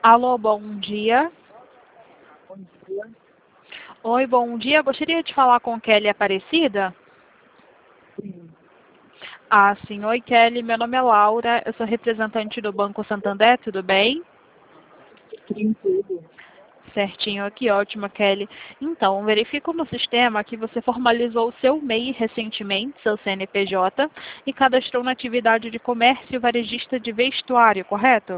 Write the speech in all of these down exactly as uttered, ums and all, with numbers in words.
Alô, bom dia. Bom dia. Oi, bom dia. Gostaria de falar com Kelly Aparecida? Sim, Ah, sim. Oi, Kelly. Meu nome é Laura. Eu sou representante do Banco Santander. Tudo bem? sim, tudo. Certinho aqui, ótimo, Kelly. Então, verifico no sistema que você formalizou o seu M E I recentemente, seu C N P J, e cadastrou na atividade de comércio varejista de vestuário, correto?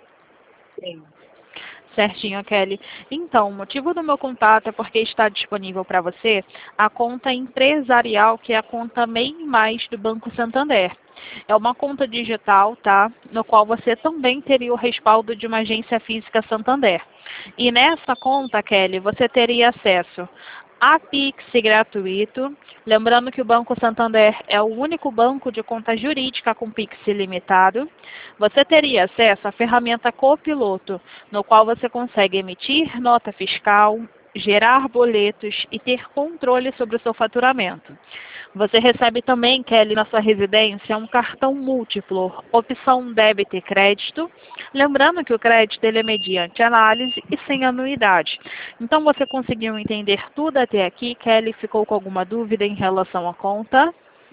Sim, Certinho, Kelly. Então, o motivo do meu contato é porque está disponível para você a conta empresarial, que é a conta M E I Mais do Banco Santander. É uma conta digital, tá? No qual você também teria o respaldo de uma agência física Santander. E nessa conta, Kelly, você teria acesso a Pix gratuito. Lembrando que o Banco Santander é o único banco de conta jurídica com Pix ilimitado. Você teria acesso à ferramenta Copiloto, no qual você consegue emitir nota fiscal, gerar boletos e ter controle sobre o seu faturamento. Você recebe também, Kelly, na sua residência, um cartão múltiplo, opção débito e crédito. Lembrando que o crédito ele é mediante análise e sem anuidade. Então, você conseguiu entender tudo até aqui? Kelly, ficou com alguma dúvida em relação à conta?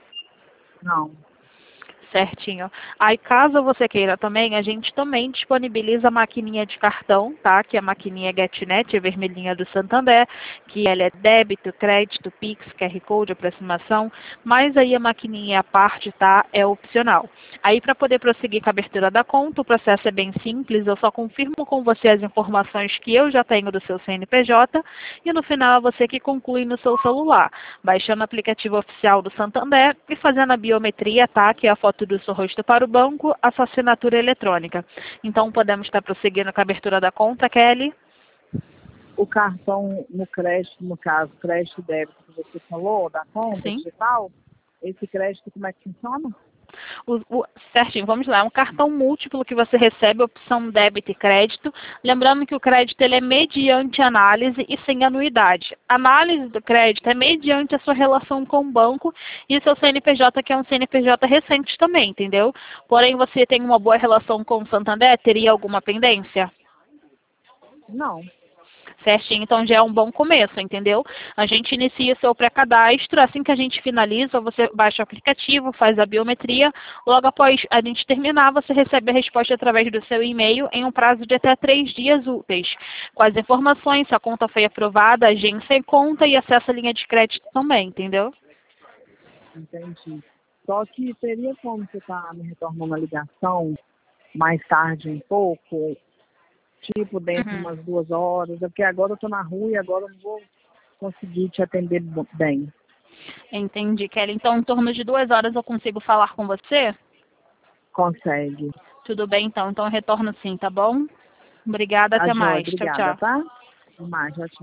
não. Certinho. Aí, caso você queira também, a gente também disponibiliza a maquininha de cartão, tá? Que é a maquininha GetNet, a vermelhinha do Santander, que ela é débito, crédito, Pix, Q R Code, aproximação, mas aí a maquininha à parte, tá? É opcional. Aí, para poder prosseguir com a abertura da conta, o processo é bem simples, eu só confirmo com você as informações que eu já tenho do seu C N P J e no final é você que conclui no seu celular, baixando o aplicativo oficial do Santander e fazendo a biometria, tá? Que é a foto do seu rosto para o banco, a sua assinatura eletrônica. Então, podemos estar prosseguindo com a abertura da conta, Kelly? O cartão no crédito, no caso, crédito e débito que você falou, da conta Sim. digital, esse crédito como é que funciona? O, o, certinho, vamos lá. É um cartão múltiplo que você recebe, opção débito e crédito. Lembrando que o crédito ele é mediante análise e sem anuidade. A análise do crédito é mediante a sua relação com o banco e o seu C N P J, que é um C N P J recente também, entendeu? Porém, você tem uma boa relação com o Santander? Teria alguma pendência? Não. Certinho, então já é um bom começo, entendeu? A gente inicia o seu pré-cadastro, assim que a gente finaliza, você baixa o aplicativo, faz a biometria, logo após a gente terminar, você recebe a resposta através do seu e-mail em um prazo de até três dias úteis, com as informações, se a conta foi aprovada, agência e conta e acesso à linha de crédito também, entendeu? Entendi. Só que teria como você estar me retornando a ligação mais tarde um pouco, tipo dentro de Uhum. umas duas horas, é porque agora eu estou na rua e agora eu não vou conseguir te atender bo- bem. Entendi, Kelly. Então, em torno de duas horas eu consigo falar com você? Consegue. Tudo bem, então. Então, eu retorno sim, tá bom? Obrigada, Tá até joia, mais. Tchau, obrigada, tchau. tá? Até mais, tchau, tchau.